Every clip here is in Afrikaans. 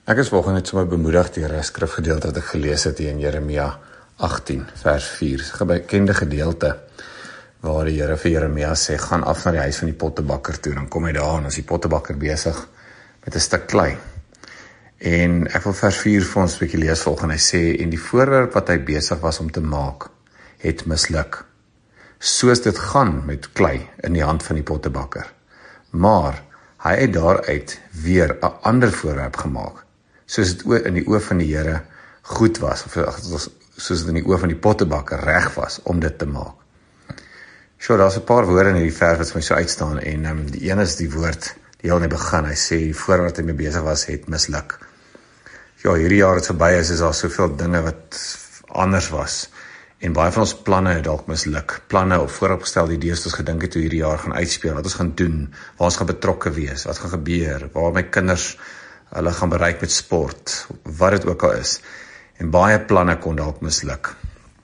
Ek is vanoggend net sommer bemoedig deur 'n skrifgedeelte wat ek gelees het hier in Jeremia 18 vers 4. Dis 'n bekende gedeelte waar die Here vir Jeremia sê, gaan af na die huis van die pottebakker toe. Dan kom hy daar en is die pottebakker besig met 'n stuk klei. En ek wil vers 4 vir ons 'n bietjie lees volgens. Hy sê, en die voorwerp wat hy besig was om te maak, het misluk. Soos dit gaan met klei in die hand van die pottebakker. Maar hy het daaruit weer 'n ander voorwerp gemaak, soos dit in die oë van die Here goed was, of soos dit in die oë van die pottebakker reg was om dit te maak. Daar's 'n paar woorde in hierdie vers wat vir my so uitstaan, en die een is die woord, die heel in die begin, hy sê, die voorwerp wat hy mee besig was, het misluk. Hierdie jaar het verby is daar soveel dinge wat anders was, en baie van ons planne het dalk misluk, planne of vooropgestelde idees wat ons gedink het hoe hierdie jaar gaan uitspeel, wat ons gaan doen, waar ons gaan betrokke wees, wat gaan gebeur, waar my kinders hulle gaan bereik met sport, wat dit ook al is. En baie planne kon dalk misluk.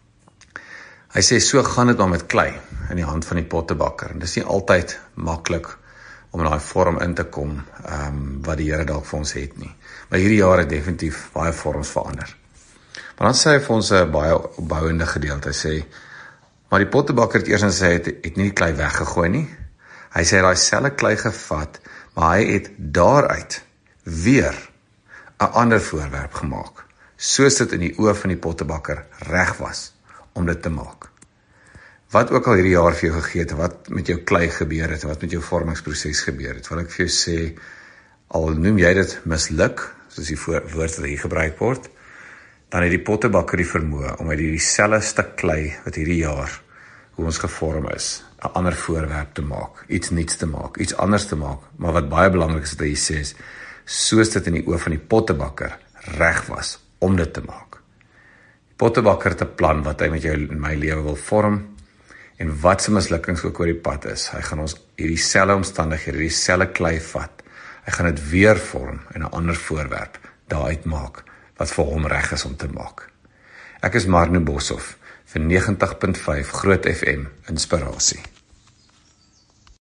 Hy sê, so gaan dit maar met klei in die hand van die pottebakker. En dis nie altyd maklik om in daai vorm in te kom, wat die Here dalk vir ons het nie. Maar hierdie jaar het definitief baie vorms verander. Maar dan sê hy vir ons 'n baie opbouende gedeelte. Hy sê, maar die pottebakker het eers en sê, het nie die klei weggegooi nie. Hy sê, hy selfe klei gevat, maar hy het daaruit weer 'n ander voorwerp gemaak, soos dit in die oë van die pottebakker reg was om dit te maak. Wat ook al hierdie jaar vir jou gegee het, wat met jou klei gebeur het, wat met jou vormingsproses gebeur het, wil ek vir jou sê, al noem jy dit misluk, soos die woord wat hier gebruik word, dan het die pottebakker die vermoë om uit dieselfde stuk klei wat hierdie jaar, hoe ons gevorm is, 'n ander voorwerp te maak, iets nuuts te maak, iets anders te maak, maar wat baie belangrik is wat hy sê is, soos dit in die oë van die pottebakker reg was om dit te maak. Die pottebakker het 'n plan wat hy met jou en my lewe wil vorm, en wat se mislukkings ook oor die pad is, hy gaan ons hierdie selfde omstandighede, hierdie selfde klei vat, hy gaan dit weer vorm en 'n ander voorwerp daaruit maak, wat vir hom reg is om te maak. Ek is Marno Boshoff vir 90.5 Groot FM Inspirasie.